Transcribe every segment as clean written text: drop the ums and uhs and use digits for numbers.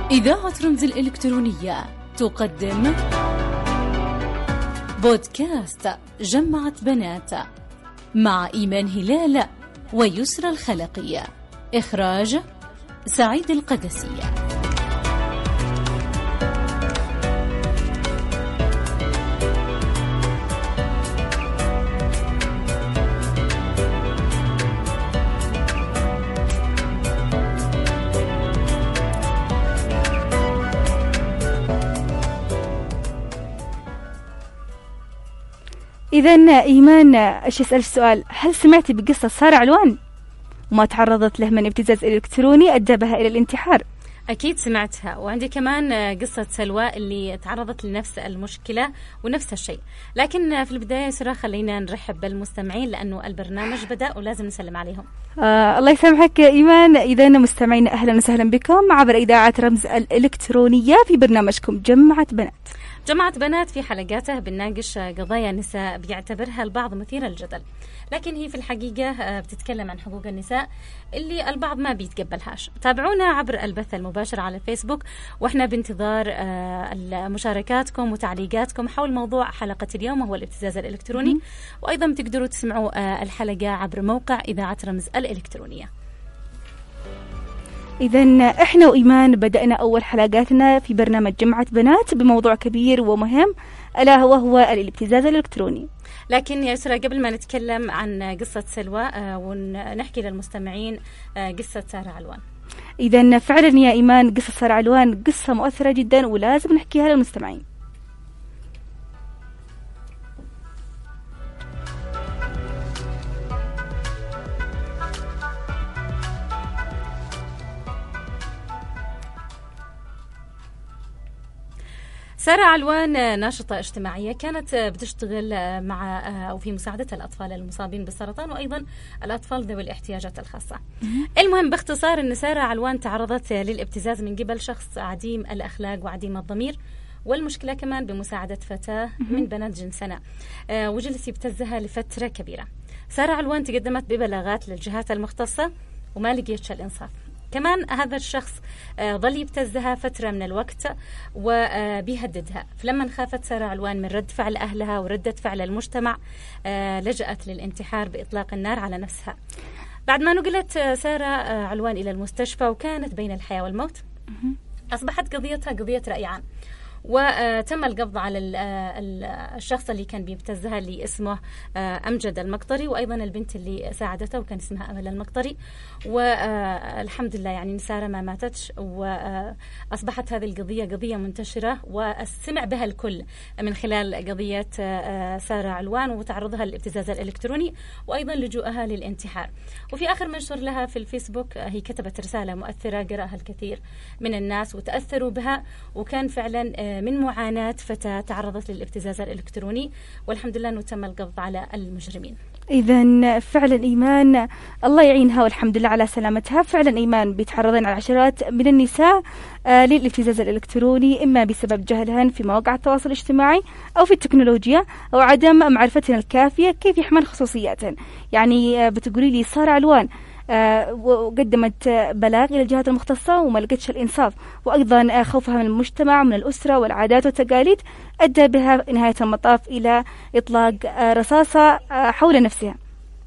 إذاعة رمز الإلكترونية تقدم بودكاست جمعت بنات مع إيمان هلال ويسرى الخلقية. إخراج سعيد القدسية. إذن إيمان، إيش أسأل السؤال، هل سمعتي بقصة سارة علوان وما تعرضت له من ابتزاز إلكتروني أدى بها إلى الانتحار؟ أكيد سمعتها، وعندي كمان قصة سلوى اللي تعرضت لنفس المشكلة ونفس الشيء. لكن في البداية سرا خلينا نرحب بالمستمعين لأنه البرنامج بدأ ولازم نسلم عليهم. الله يسامحك إيمان. إذا مستمعين أهلا وسهلا بكم عبر إذاعة رمز الإلكترونية في برنامجكم جمعت بنات. جمعت بنات في حلقاته بنناقش قضايا النساء بيعتبرها البعض مثيرة للجدل، لكن هي في الحقيقة بتتكلم عن حقوق النساء اللي البعض ما بيتقبلهاش. تابعونا عبر البث المباشر على فيسبوك، واحنا بانتظار مشاركاتكم وتعليقاتكم حول موضوع حلقة اليوم وهو الابتزاز الإلكتروني. وأيضا تقدروا تسمعوا الحلقة عبر موقع إذاعة رمز الإلكترونية. إذن إحنا وإيمان بدأنا أول حلقاتنا في برنامج جمعت بنات بموضوع كبير ومهم، ألا وهو الابتزاز الإلكتروني. لكن يا يسرى، قبل ما نتكلم عن قصة سلوى ونحكي للمستمعين قصة سارة علوان. إذن فعلا يا إيمان، قصة سارة علوان قصة مؤثرة جدا ولازم نحكيها للمستمعين. سارة علوان ناشطة اجتماعية، كانت بتشتغل مع أو في مساعدة الأطفال المصابين بالسرطان وأيضا الأطفال ذوي الاحتياجات الخاصة. المهم باختصار أن سارة علوان تعرضت للابتزاز من قبل شخص عديم الأخلاق وعديم الضمير، والمشكلة كمان بمساعدة فتاة من بنات جنسنا، وجلس يبتزها لفترة كبيرة. سارة علوان تقدمت ببلاغات للجهات المختصة وما لقيتش الإنصاف. كمان هذا الشخص ظل يبتزها فترة من الوقت وبيهددها، فلما خافت سارة علوان من رد فعل أهلها وردة فعل المجتمع لجأت للانتحار بإطلاق النار على نفسها. بعد ما نقلت سارة علوان إلى المستشفى وكانت بين الحياة والموت، أصبحت قضيتها قضية رأي عام، وتم القبض على الشخص اللي كان بيبتزها اللي اسمه أمجد المقطري، وأيضا البنت اللي ساعدته وكان اسمها أمل المقطري. والحمد لله يعني سارة ما ماتتش، وأصبحت هذه القضية قضية منتشرة والسمع بها الكل من خلال قضية سارة علوان وتعرضها للابتزاز الإلكتروني وأيضا لجوءها للانتحار. وفي آخر منشور لها في الفيسبوك هي كتبت رسالة مؤثرة قرأها الكثير من الناس وتأثروا بها، وكان فعلا من معاناة فتاة تعرضت للابتزاز الإلكتروني، والحمد لله أنه تم القبض على المجرمين. إذن فعلا إيمان الله يعينها والحمد لله على سلامتها. فعلا إيمان بيتعرضن العشرات من النساء للابتزاز الإلكتروني، إما بسبب جهلهن في مواقع التواصل الاجتماعي أو في التكنولوجيا أو عدم معرفتهن الكافية كيف يحمل خصوصياتهن. يعني بتقولي لي سارة علوان وقدمت بلاغ إلى الجهات المختصة وما لقتش الإنصاف، وأيضا خوفها من المجتمع ومن الأسرة والعادات والتقاليد أدى بها نهاية المطاف إلى إطلاق رصاصة حول نفسها.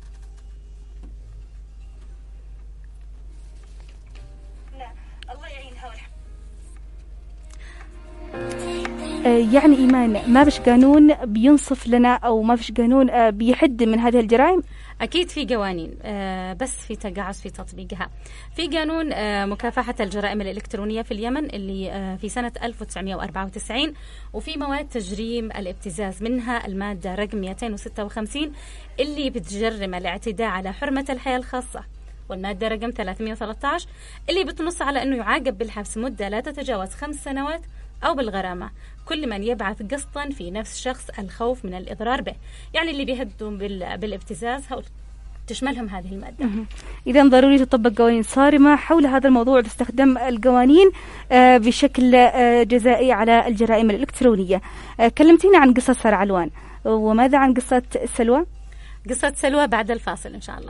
يعني إيمان ما فيش قانون بينصف لنا أو ما فيش قانون بيحد من هذه الجرائم؟ أكيد في قوانين، بس في تقاعس في تطبيقها. في قانون مكافحة الجرائم الإلكترونية في اليمن اللي في سنة 1994، وفي مواد تجريم الابتزاز، منها المادة رقم 256 اللي بتجرم الاعتداء على حرمة الحياة الخاصة، والمادة رقم 313 اللي بتنص على أنه يعاقب بالحبس مدة لا تتجاوز 5 سنوات أو بالغرامة كل من يبعث قسطا في نفس شخص الخوف من الإضرار به. يعني اللي بيهدوا بالابتزاز تشملهم هذه المادة. إذن ضروري تطبق قوانين صارمة حول هذا الموضوع وتستخدم القوانين بشكل جزائي على الجرائم الإلكترونية. كلمتينا عن قصة سارة علوان، وماذا عن قصة سلوى؟ قصة سلوى بعد الفاصل إن شاء الله.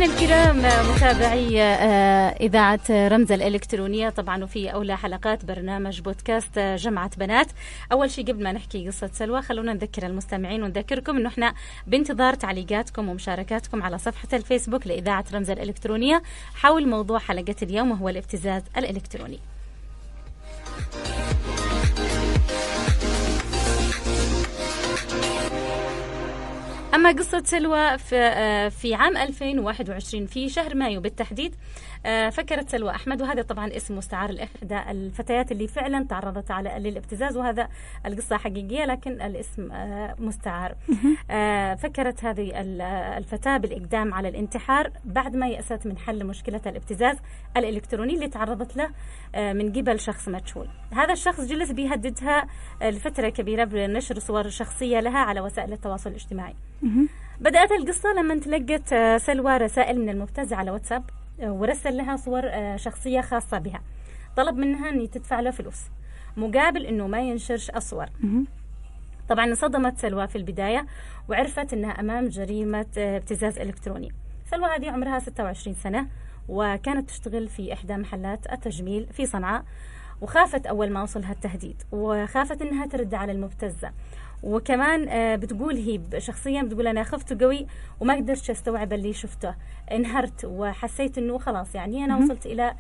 مستمعينا الكرام، متابعي إذاعة رمز الإلكترونية، طبعا وفي أولى حلقات برنامج بودكاست جمعة بنات. أول شيء قبل ما نحكي قصة سلوى خلونا نذكر المستمعين ونذكركم أنه إحنا بانتظار تعليقاتكم ومشاركاتكم على صفحة الفيسبوك لإذاعة رمز الإلكترونية حول موضوع حلقة اليوم وهو الابتزاز الإلكتروني. أما قصة سلوى في عام 2021 في شهر مايو بالتحديد، فكرت سلوى أحمد، وهذا طبعا اسم مستعار لإحدى الفتيات اللي فعلا تعرضت للابتزاز، وهذا القصة حقيقية لكن الاسم مستعار. فكرت هذه الفتاة بالإقدام على الانتحار بعد ما يأست من حل مشكلة الابتزاز الإلكتروني اللي تعرضت له من قبل شخص مجهول. هذا الشخص جلس بيهددها لفترة كبيرة بنشر صور شخصية لها على وسائل التواصل الاجتماعي. بدأت القصة لما تلقت سلوى رسائل من المبتز على واتساب، ورسل لها صور شخصية خاصة بها، طلب منها أن تدفع له فلوس مقابل أنه ما ينشرش الصور. طبعا انصدمت سلوى في البداية وعرفت أنها أمام جريمة ابتزاز إلكتروني. سلوى هذه عمرها 26 سنة وكانت تشتغل في إحدى محلات التجميل في صنعاء، وخافت أول ما وصلها التهديد، وخافت أنها ترد على المبتزة. وكمان بتقول هي شخصيا بتقول أنا خفت قوي وما قدرت أستوعب اللي شفته، انهرت وحسيت أنه خلاص يعني أنا وصلت إلى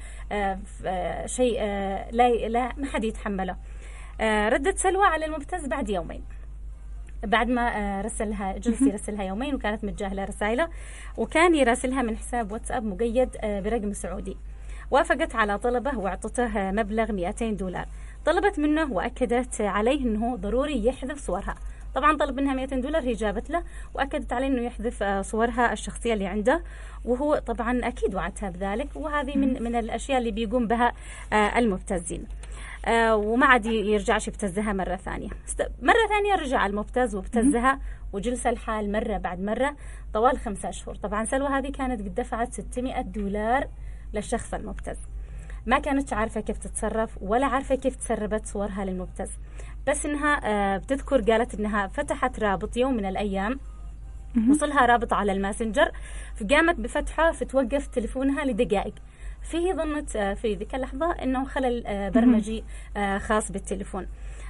شيء لا ما حد يتحمله. ردت سلوى على المبتز بعد يومين، بعد ما رسلها جلس يرسلها يومين وكانت متجاهلة رسائله، وكان يراسلها من حساب واتساب مقيد برقم سعودي. وافقت على طلبه واعطته مبلغ $200. طلبت منه وأكدت عليه أنه ضروري يحذف صورها. طبعا طلب منها $200، هي جابت له وأكدت عليه أنه يحذف صورها الشخصية اللي عنده، وهو طبعا أكيد وعدها بذلك. وهذه من الأشياء اللي بيقوم بها المبتزين. وما عاد يرجعش يبتزها مرة ثانية. مرة ثانية رجع المبتز وابتزها، وجلس الحال مرة بعد مرة طوال 5 أشهر. طبعا سلوى هذه كانت قد دفعت $600 للشخص المبتز. ما كانت عارفة كيف تتصرف ولا عارفة كيف تسربت صورها للمبتز، بس إنها بتذكر قالت إنها فتحت رابط يوم من الأيام، وصلها رابط على الماسنجر، فقامت بفتحه فتوقف تلفونها لدقائق. فيه ظنت في ذيك اللحظة إنه خلل برمجي خاص بالتلفون،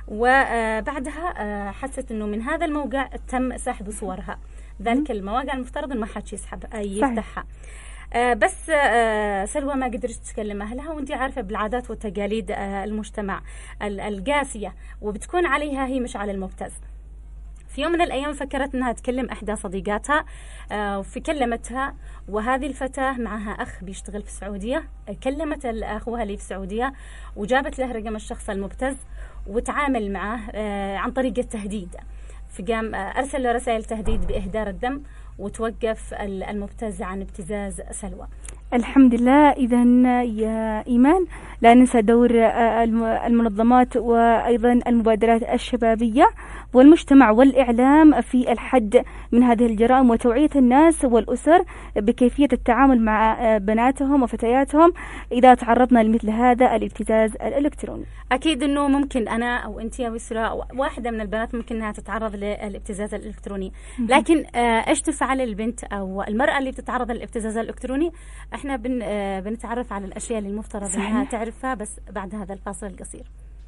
وبعدها حست إنه من هذا الموقع تم سحب صورها. ذلك المواقع المفترض إن ما حد يفتحها. بس سلوى ما قدرت تكلم أهلها، وانت عارفة بالعادات والتقاليد المجتمع القاسية، وبتكون عليها هي مش على المبتز. في يوم من الأيام فكرت أنها تكلم إحدى صديقاتها، فكلمتها، وهذه الفتاة معها أخ بيشتغل في السعودية، كلمت أخوها اللي في السعودية وجابت له رقم الشخص المبتز وتعامل معه عن طريق التهديد. فقام أرسل له رسائل تهديد بإهدار الدم، وتوقف المبتز عن ابتزاز سلوى. الحمد لله. إذا يا إيمان لا ننسى دور المنظمات وأيضا المبادرات الشبابية والمجتمع والإعلام في الحد من هذه الجرائم، وتوعية الناس والأسر بكيفية التعامل مع بناتهم وفتياتهم إذا تعرضنا لمثل هذا الابتزاز الإلكتروني. أكيد أنه ممكن أنا أو أنت أو إسراء واحدة من البنات ممكن أنها تتعرض للابتزاز الإلكتروني، لكن إيش تفعل البنت أو المرأة اللي بتتعرض للابتزاز الإلكتروني؟ احنا بنتعرف على الأشياء اللي المفترض صحيح انها تعرفها، بس بعد هذا الفاصل القصير.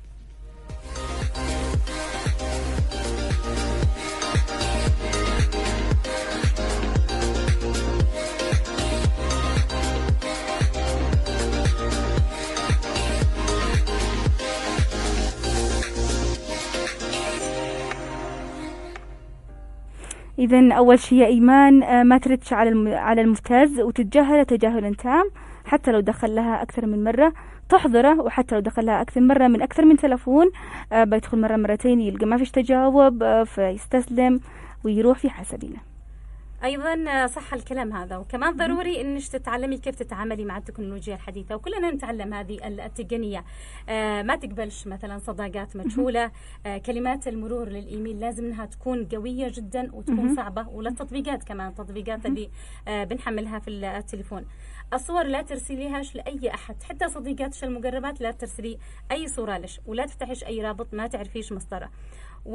إذن أول شيء يا إيمان ما تردش على المبتز وتتجاهل تجاهلا تام، حتى لو دخل لها أكثر من مرة تحضره، وحتى لو دخل لها أكثر مرة من أكثر من تلفون بيدخل مرة مرتين يلقى ما فيش تجاوب فيستسلم ويروح في حسابينه. أيضا صح الكلام هذا، وكمان ضروري إنك تتعلمي كيف تتعاملي مع التكنولوجيا الحديثة، وكلنا نتعلم هذه التقنية. ما تقبلش مثلا صداقات مجهولة، كلمات المرور للإيميل لازم إنها تكون قوية جدا وتكون صعبة، وللتطبيقات كمان التطبيقات اللي بنحملها في التليفون. الصور لا ترسليهاش لأي أحد، حتى صديقاتش المقربات لا ترسلي أي صورة لش، ولا تفتحيش أي رابط ما تعرفيش مصدره.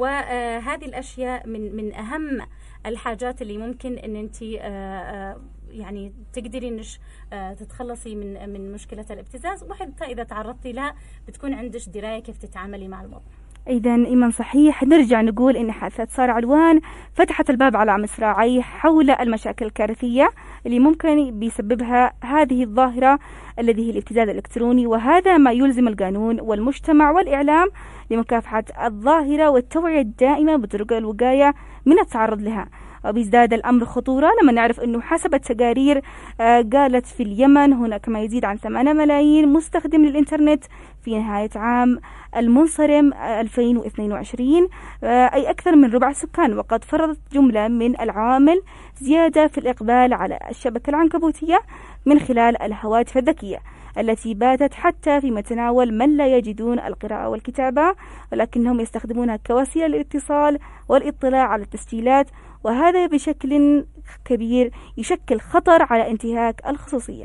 وهذه الأشياء من أهم الحاجات اللي ممكن أن أنت يعني تقدري إنش تتخلصي من مشكلة الابتزاز، وحتى إذا تعرضتي لها بتكون عندك دراية كيف تتعاملي مع الموضوع. إذا إيمان صحيح، نرجع نقول إن حادثة سارة علوان فتحت الباب على مصراعيه حول المشاكل الكارثية اللي ممكن بيسببها هذه الظاهرة الذي هي الابتزاز الإلكتروني، وهذا ما يلزم القانون والمجتمع والإعلام لمكافحة الظاهرة والتوعية الدائمة بطرق الوقاية من التعرض لها. وبيزداد الأمر خطورة لما نعرف أنه حسب التقارير قالت في اليمن هناك ما يزيد عن 8 ملايين مستخدم للإنترنت في نهاية عام المنصرم 2022، أي أكثر من ربع السكان، وقد فرضت جملة من العوامل زيادة في الإقبال على الشبكة العنكبوتية من خلال الهواتف الذكية التي باتت حتى في متناول من لا يجدون القراءة والكتابة، ولكنهم يستخدمونها كوسيلة للاتصال والاطلاع على التسجيلات، وهذا بشكل كبير يشكل خطر على انتهاك الخصوصية.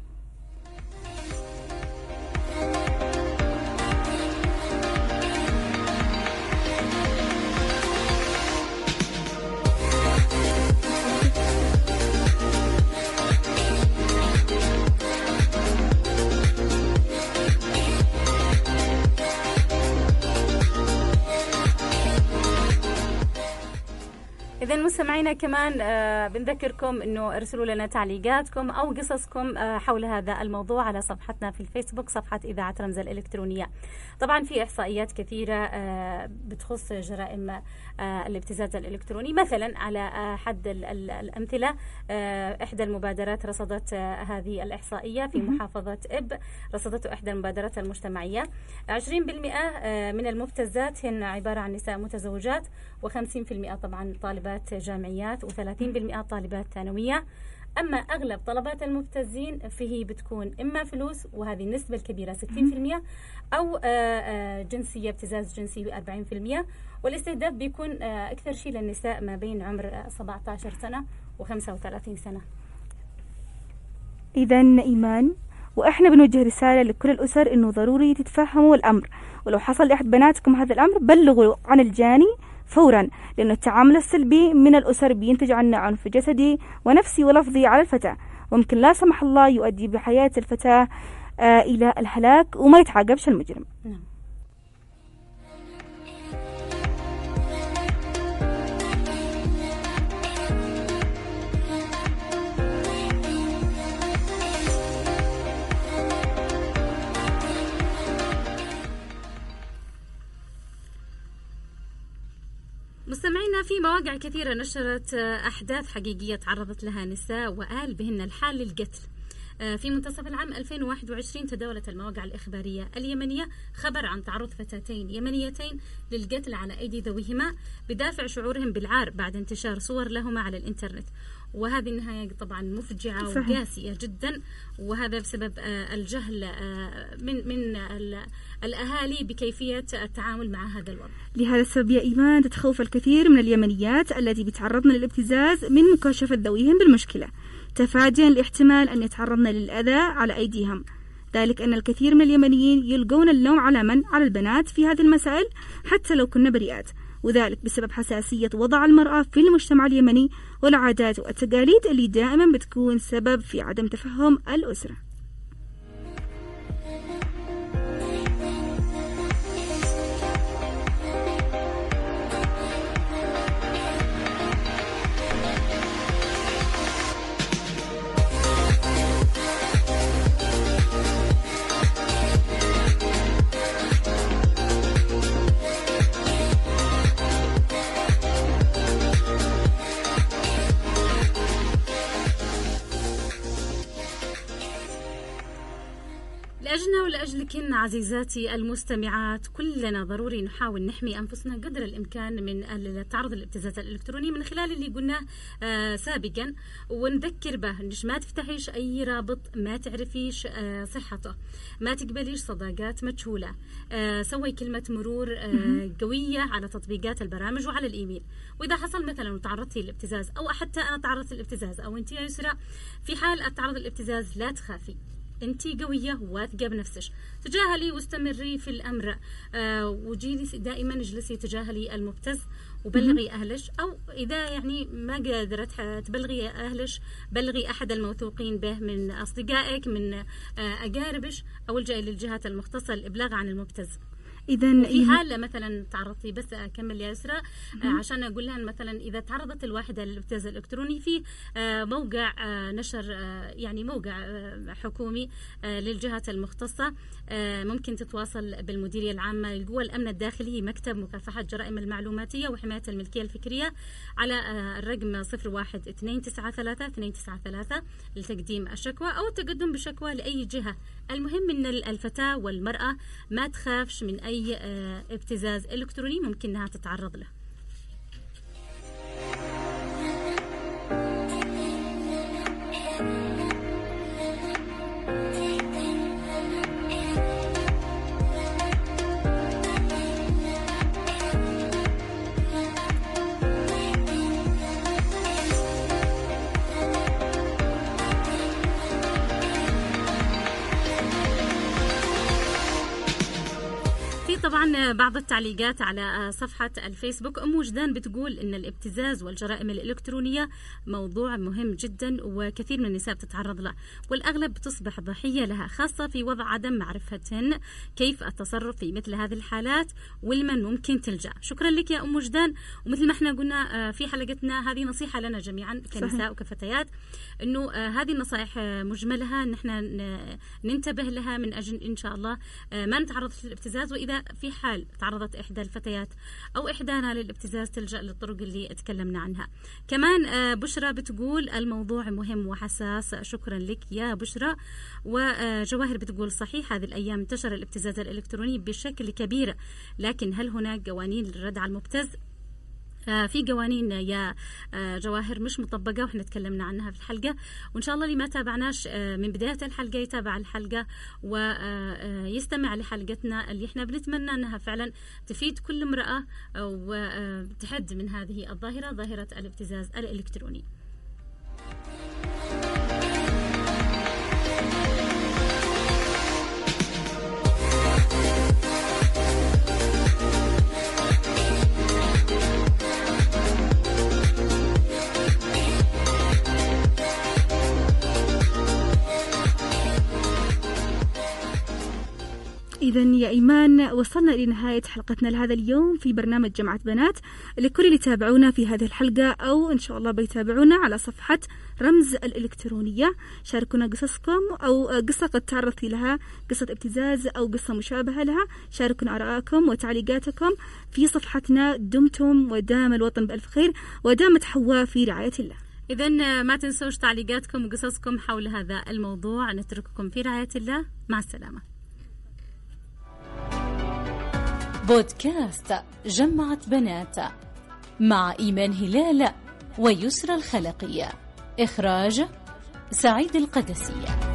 إذا مستمعينا كمان بنذكركم إنه ارسلوا لنا تعليقاتكم أو قصصكم حول هذا الموضوع على صفحتنا في الفيسبوك، صفحة إذاعة رمز الإلكترونية. طبعا في إحصائيات كثيرة بتخص جرائم الابتزاز الإلكتروني. مثلا على حد الأمثلة، إحدى المبادرات رصدت هذه الإحصائية في محافظة إب، رصدته إحدى المبادرات المجتمعية. 20% من المبتزات هن عبارة عن نساء متزوجات، و50% طبعا طالبات جامعيات، و30% طالبات ثانوية. أما أغلب طلبات المبتزين فيه بتكون إما فلوس، وهذه النسبة الكبيرة 60%، أو جنسية، ابتزاز جنسي 40%، والاستهداف بيكون أكثر شيء للنساء ما بين عمر 17 سنة و35 سنة. إذا إيمان، وإحنا بنوجه رسالة لكل الأسر إنه ضروري تتفهموا الأمر، ولو حصل لأحد بناتكم هذا الأمر بلغوا عن الجاني فورا، لأن التعامل السلبي من الأسر بينتج عنه عنف جسدي ونفسي ولفظي على الفتاة، وممكن لا سمح الله يؤدي بحياة الفتاة إلى الهلاك وما يتعاقبش المجرم. مستمعينا، في مواقع كثيرة نشرت أحداث حقيقية تعرضت لها نساء وآل بهن الحال للقتل. في منتصف العام 2021 تداولت المواقع الإخبارية اليمنية خبر عن تعرض فتاتين يمنيتين للقتل على أيدي ذويهما بدافع شعورهم بالعار بعد انتشار صور لهما على الإنترنت، وهذه النهاية طبعا مفجعة وقاسية جدا، وهذا بسبب الجهل من الأهالي بكيفية التعامل مع هذا الوضع. لهذا السبب يا إيمان تتخوف الكثير من اليمنيات التي بيتعرضن للابتزاز من مكاشفة ذويهم بالمشكلة، تفاديا الاحتمال أن يتعرضن للأذى على أيديهم. ذلك أن الكثير من اليمنيين يلقون اللوم على البنات في هذه المسائل حتى لو كنا بريئات، وذلك بسبب حساسية وضع المرأة في المجتمع اليمني والعادات والتقاليد اللي دائما بتكون سبب في عدم تفهم الأسرة. لأجلنا ولأجلكن عزيزاتي المستمعات، كلنا ضروري نحاول نحمي أنفسنا قدر الإمكان من التعرض للابتزاز الإلكتروني من خلال اللي قلناه سابقا، ونذكر به إنش ما تفتحيش أي رابط ما تعرفيش صحته، ما تقبليش صداقات مجهولة، سوي كلمة مرور قوية على تطبيقات البرامج وعلى الإيميل. وإذا حصل مثلا وتعرضتي للابتزاز، أو حتى أنا تعرضت للابتزاز أو أنت يا يسرى، في حال التعرض للابتزاز لا تخافي، أنت قوية واثقة بنفسك، تجاهلي واستمري في الأمر. وجيلي دائما اجلسي تجاهلي المبتز وبلغي أهلش، أو إذا يعني ما قدرت تبلغي أهلش بلغي أحد الموثوقين به من أصدقائك من أقاربش، أو الجأي للجهات المختصة الإبلاغ عن المبتز. إذا في حالة مثلا تعرضتي، بس أكمل يا يسرى عشان أقول لها مثلا إذا تعرضت الواحدة للابتزاز الإلكتروني في موقع نشر، يعني موقع حكومي للجهات المختصة، ممكن تتواصل بالمديرية العامة للقوى الأمن الداخلي مكتب مكافحة الجرائم المعلوماتية وحماية الملكية الفكرية على الرقم 01-293-293 لتقديم الشكوى أو التقدم بشكوى لأي جهة. المهم أن الفتاة والمرأة ما تخافش من أي ابتزاز إلكتروني ممكن أنها تتعرض له. طبعا بعض التعليقات على صفحة الفيسبوك، أم وجدان بتقول إن الابتزاز والجرائم الإلكترونية موضوع مهم جدا وكثير من النساء بتتعرض له، والأغلب بتصبح ضحية لها، خاصة في وضع عدم معرفتهن كيف التصرف في مثل هذه الحالات ولمن ممكن تلجأ. شكرا لك يا أم وجدان. ومثل ما احنا قلنا في حلقتنا هذه نصيحة لنا جميعا كنساء وكفتيات، إنه هذه النصائح مجملها نحن ننتبه لها من أجل إن شاء الله ما نتعرض للابتزاز، وإذا في حال تعرضت إحدى الفتيات أو إحدانا للابتزاز تلجأ للطرق اللي تكلمنا عنها. كمان بشرى بتقول الموضوع مهم وحساس. شكرا لك يا بشرى. وجواهر بتقول صحيح هذه الأيام انتشر الابتزاز الإلكتروني بشكل كبير، لكن هل هناك قوانين للرد على المبتز؟ في قوانين يا جواهر مش مطبقة، وإحنا تكلمنا عنها في الحلقة، وإن شاء الله اللي ما تابعناش من بداية الحلقة يتابع الحلقة ويستمع لحلقتنا اللي إحنا بنتمنى أنها فعلا تفيد كل امرأة وتحد من هذه الظاهرة، ظاهرة الابتزاز الإلكتروني. إذا يا إيمان وصلنا لنهاية حلقتنا لهذا اليوم في برنامج جمعة بنات. لكل اللي تابعونا في هذه الحلقة أو إن شاء الله بيتابعونا على صفحة رمز الإلكترونية، شاركونا قصصكم أو قصة قد تعرضتي لها، قصة ابتزاز أو قصة مشابهة لها، شاركونا آراءكم وتعليقاتكم في صفحتنا. دمتم ودام الوطن بألف خير ودامت حواء في رعاية الله. إذن ما تنسوش تعليقاتكم وقصصكم حول هذا الموضوع. نترككم في رعاية الله، مع السلامة. بودكاست جمعت بنات مع إيمان هلال ويسرى الخلقية، إخراج سعيد القدسية.